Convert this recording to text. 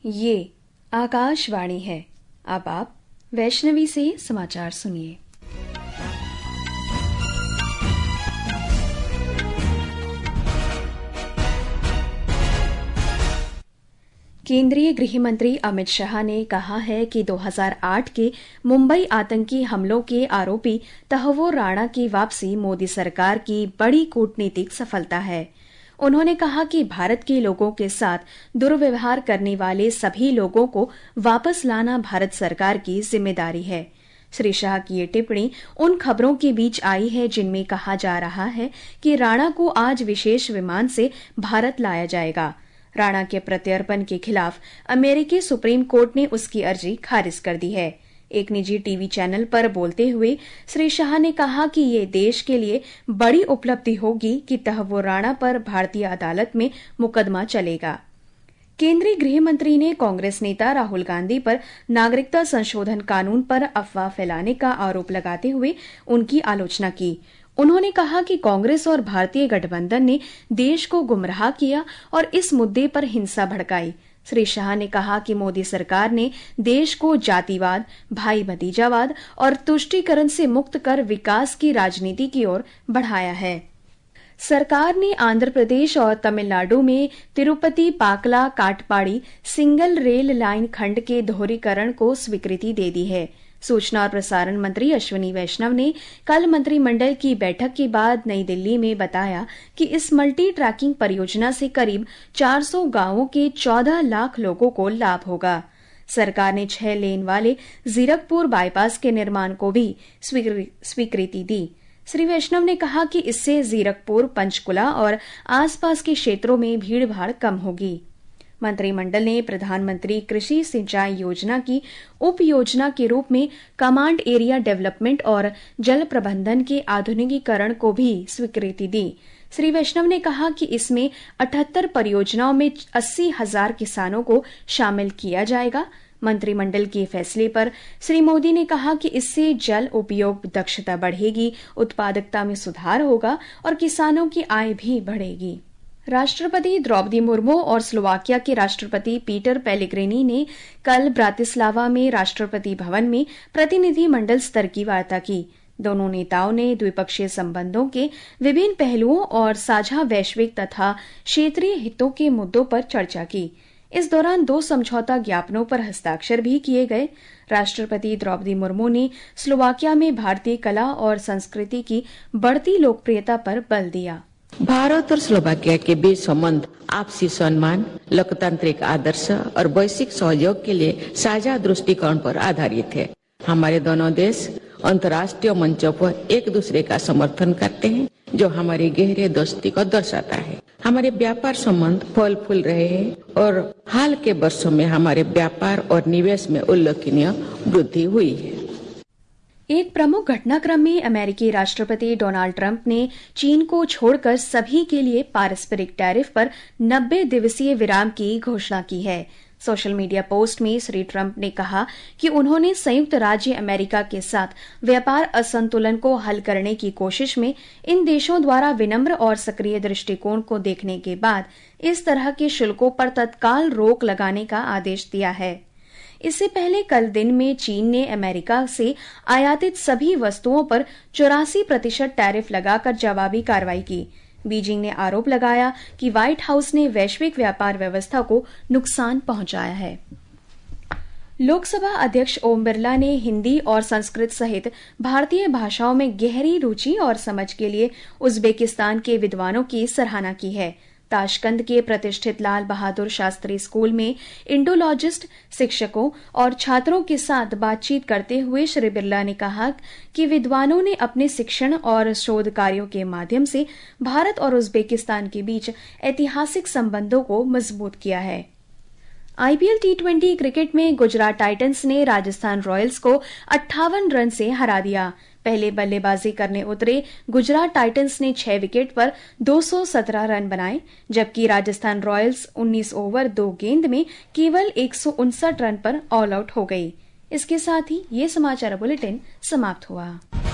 ये आकाशवाणी है। अब आप वैष्णवी से समाचार सुनिए। केंद्रीय गृह मंत्री अमित शाह ने कहा है कि 2008 के मुंबई आतंकी हमलों के आरोपी तहव्वुर राणा की वापसी मोदी सरकार की बड़ी कूटनीतिक सफलता है। उन्होंने कहा कि भारत के लोगों के साथ दुर्व्यवहार करने वाले सभी लोगों को वापस लाना भारत सरकार की जिम्मेदारी है। श्री शाह की ये टिप्पणी उन खबरों के बीच आई है जिनमें कहा जा रहा है कि राणा को आज विशेष विमान से भारत लाया जाएगा। राणा के प्रत्यर्पण के खिलाफ अमेरिकी सुप्रीम कोर्ट ने उसकी अर्जी खारिज कर दी है। एक निजी टीवी चैनल पर बोलते हुए श्री शाह ने कहा कि ये देश के लिए बड़ी उपलब्धि होगी कि तहव्वुर राणा पर भारतीय अदालत में मुकदमा चलेगा। केंद्रीय गृह मंत्री ने कांग्रेस नेता राहुल गांधी पर नागरिकता संशोधन कानून पर अफवाह फैलाने का आरोप लगाते हुए उनकी आलोचना की। उन्होंने कहा कि कांग्रेस और भारतीय गठबंधन ने देश को गुमराह किया और इस मुद्दे पर हिंसा भड़काई। श्री शाह ने कहा कि मोदी सरकार ने देश को जातिवाद, भाई भतीजावाद और तुष्टीकरण से मुक्त कर विकास की राजनीति की ओर बढ़ाया है। सरकार ने आंध्र प्रदेश और तमिलनाडु में Tirupati Pakala Katpadi single rail line खंड के दोहरीकरण को स्वीकृति दे दी है। सूचना और प्रसारण मंत्री अश्विनी वैष्णव ने कल मंत्रिमंडल की बैठक के बाद नई दिल्ली में बताया कि इस मल्टी ट्रैकिंग परियोजना से करीब 400 गांवों के 14 लाख लोगों को लाभ होगा। सरकार ने 6 लेन वाले जीरकपुर बाईपास के निर्माण को भी स्वीकृति दी। श्री वैष्णव ने कहा कि इससे जीरकपुर, पंचकुला और आसपास के क्षेत्रों में भीड़भाड़ कम होगी। मंत्रिमंडल ने प्रधानमंत्री कृषि सिंचाई योजना की उप योजना के रूप में कमांड एरिया डेवलपमेंट और जल प्रबंधन के आधुनिकीकरण को भी स्वीकृति दी। श्री वैष्णव ने कहा कि इसमें 78 परियोजनाओं में 80,000 किसानों को शामिल किया जाएगा। मंत्रिमंडल के फैसले पर श्री मोदी ने कहा कि इससे जल उपयोग दक्षता बढ़ेगी, उत्पादकता में सुधार होगा और किसानों की आय भी बढ़ेगी। राष्ट्रपति द्रौपदी मुर्मू और स्लोवाकिया के राष्ट्रपति पीटर पेलेग्रिनी ने कल ब्रातिस्लावा में राष्ट्रपति भवन में प्रतिनिधिमंडल स्तर की वार्ता की। दोनों नेताओं ने द्विपक्षीय संबंधों के विभिन्न पहलुओं और साझा वैश्विक तथा क्षेत्रीय हितों के मुद्दों पर चर्चा की। इस दौरान 2 समझौता ज्ञापनों पर हस्ताक्षर भी किए गए। राष्ट्रपति द्रौपदी मुर्मू ने स्लोवाकिया में भारतीय कला और संस्कृति की बढ़ती लोकप्रियता पर बल दिया। भारत और स्लोवाकिया के बीच संबंध आपसी सम्मान, लोकतांत्रिक आदर्श और वैश्विक सहयोग के लिए साझा दृष्टिकोण पर आधारित है। हमारे दोनों देश अंतर्राष्ट्रीय मंचों पर एक दूसरे का समर्थन करते हैं, जो हमारी गहरी दोस्ती को दर्शाता है। हमारे व्यापार संबंध फल फूल रहे हैं और हाल के वर्षों में हमारे व्यापार और निवेश में उल्लेखनीय वृद्धि हुई है। एक प्रमुख घटनाक्रम में अमेरिकी राष्ट्रपति डोनाल्ड ट्रंप ने चीन को छोड़कर सभी के लिए पारस्परिक टैरिफ पर 90 दिवसीय विराम की घोषणा की है। सोशल मीडिया पोस्ट में श्री ट्रंप ने कहा कि उन्होंने संयुक्त राज्य अमेरिका के साथ व्यापार असंतुलन को हल करने की कोशिश में इन देशों द्वारा विनम्र और सक्रिय दृष्टिकोण को देखने के बाद इस तरह के शुल्कों पर तत्काल रोक लगाने का आदेश दिया है। इससे पहले कल दिन में चीन ने अमेरिका से आयातित सभी वस्तुओं पर 84% टैरिफ लगाकर जवाबी कार्रवाई की। बीजिंग ने आरोप लगाया कि व्हाइट हाउस ने वैश्विक व्यापार व्यवस्था को नुकसान पहुंचाया है। लोकसभा अध्यक्ष ओम बिरला ने हिंदी और संस्कृत सहित भारतीय भाषाओं में गहरी रुचि और समझ के लिए उज्बेकिस्तान के विद्वानों की सराहना की है। ताशकंद के प्रतिष्ठित लाल बहादुर शास्त्री स्कूल में इंडोलॉजिस्ट शिक्षकों और छात्रों के साथ बातचीत करते हुए श्री बिरला ने कहा कि विद्वानों ने अपने शिक्षण और शोध कार्यों के माध्यम से भारत और उज्बेकिस्तान के बीच ऐतिहासिक संबंधों को मजबूत किया है। आईपीएल टी20 क्रिकेट में गुजरात टाइटंस ने राजस्थान रॉयल्स को 58 रन से हरा दिया। पहले बल्लेबाजी करने उतरे गुजरात टाइटंस ने 6 विकेट पर 217 रन बनाए, जबकि राजस्थान रॉयल्स 19 ओवर 2 गेंद में केवल 159 रन पर ऑल आउट हो गई। इसके साथ ही ये समाचार बुलेटिन समाप्त हुआ।